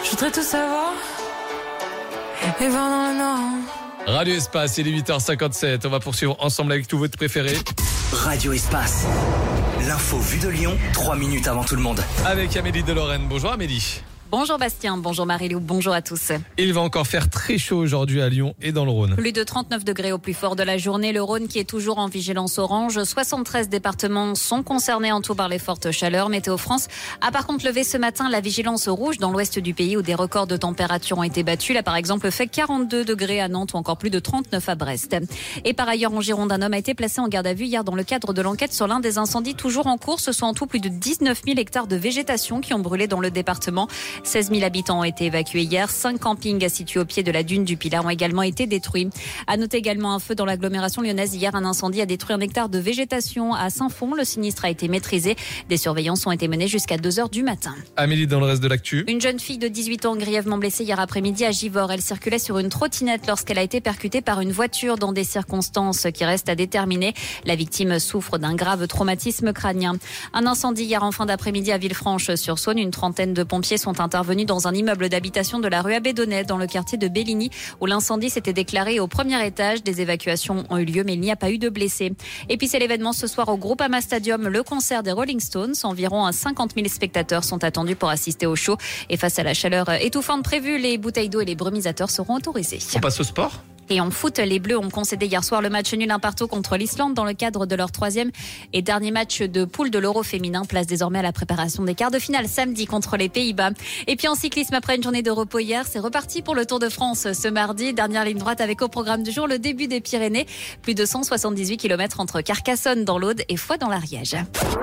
Je voudrais tout savoir et voir dans le noir. Radio Espace, il est 8h57. On va poursuivre ensemble avec tout votre préféré. Radio Espace. L'info vue de Lyon, 3 minutes avant tout le monde. Avec Amélie de Lorraine. Bonjour Amélie. Bonjour Bastien, bonjour Marie-Lou, bonjour à tous. Il va encore faire très chaud aujourd'hui à Lyon et dans le Rhône. Plus de 39 degrés au plus fort de la journée. Le Rhône qui est toujours en vigilance orange. 73 départements sont concernés en tout par les fortes chaleurs. Météo France a par contre levé ce matin la vigilance rouge dans l'ouest du pays où des records de température ont été battus. Là par exemple fait 42 degrés à Nantes ou encore plus de 39 à Brest. Et par ailleurs en Gironde, un homme a été placé en garde à vue hier dans le cadre de l'enquête sur l'un des incendies toujours en cours. Ce sont en tout plus de 19 000 hectares de végétation qui ont brûlé dans le département. 16 000 habitants ont été évacués hier. 5 campings situés au pied de la dune du Pilat ont également été détruits. À noter également un feu dans l'agglomération lyonnaise. Hier, un incendie a détruit 1 hectare de végétation à Saint-Fond. Le sinistre a été maîtrisé. Des surveillances ont été menées jusqu'à 2h du matin. Amélie, dans le reste de l'actu. Une jeune fille de 18 ans grièvement blessée hier après-midi à Givors. Elle circulait sur une trottinette lorsqu'elle a été percutée par une voiture dans des circonstances qui restent à déterminer. La victime souffre d'un grave traumatisme crânien. Un incendie hier en fin d'après-midi à Villefranche-sur-Saône. Une trentaine de pompiers sont intervenus dans un immeuble d'habitation de la rue Abbé-Donnet dans le quartier de Belligny où l'incendie s'était déclaré au premier étage. Des évacuations ont eu lieu mais il n'y a pas eu de blessés. Et puis c'est l'événement ce soir au Groupama Stadium, le concert des Rolling Stones. Environ 50 000 spectateurs sont attendus pour assister au show. Et face à la chaleur étouffante prévue, les bouteilles d'eau et les brumisateurs seront autorisés. On passe au sport. Et en foot, les Bleus ont concédé hier soir le match nul 1 partout contre l'Islande dans le cadre de leur 3e et dernier match de poule de l'Euro féminin. Place désormais à la préparation des quarts de finale samedi contre les Pays-Bas. Et puis en cyclisme, après une journée de repos hier, c'est reparti pour le Tour de France ce mardi. Dernière ligne droite avec au programme du jour le début des Pyrénées. Plus de 178 km entre Carcassonne dans l'Aude et Foix dans l'Ariège.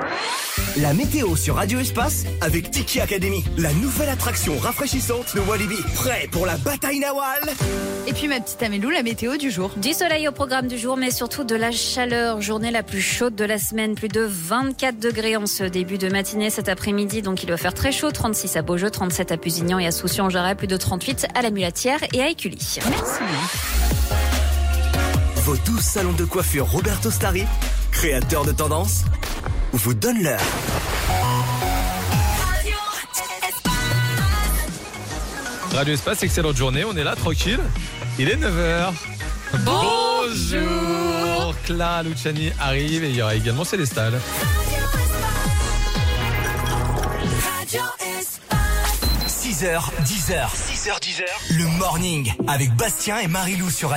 La météo sur Radio Espace avec Tiki Academy, la nouvelle attraction rafraîchissante de Walibi. Prêt pour la bataille Nawal? Et puis ma petite Amélou, la météo du jour. Du soleil au programme du jour, mais surtout de la chaleur. Journée la plus chaude de la semaine. Plus de 24 degrés en ce début de matinée cet après-midi. Donc il va faire très chaud. 36 à Beaujeu, 37 à Pusignan et à Soucy-en-Jarret. Plus de 38 à la Mulatière et à Écully. Merci. Vos 12 salons de coiffure Roberto Stari, créateurs de tendance, vous donnent l'heure. Radio Espace, excellente journée. On est là, tranquille. Il est 9h. Bonjour. Clara Luciani arrive et il y aura également Célestal. 6h, 10h, le morning avec Bastien et Marie-Lou sur Radio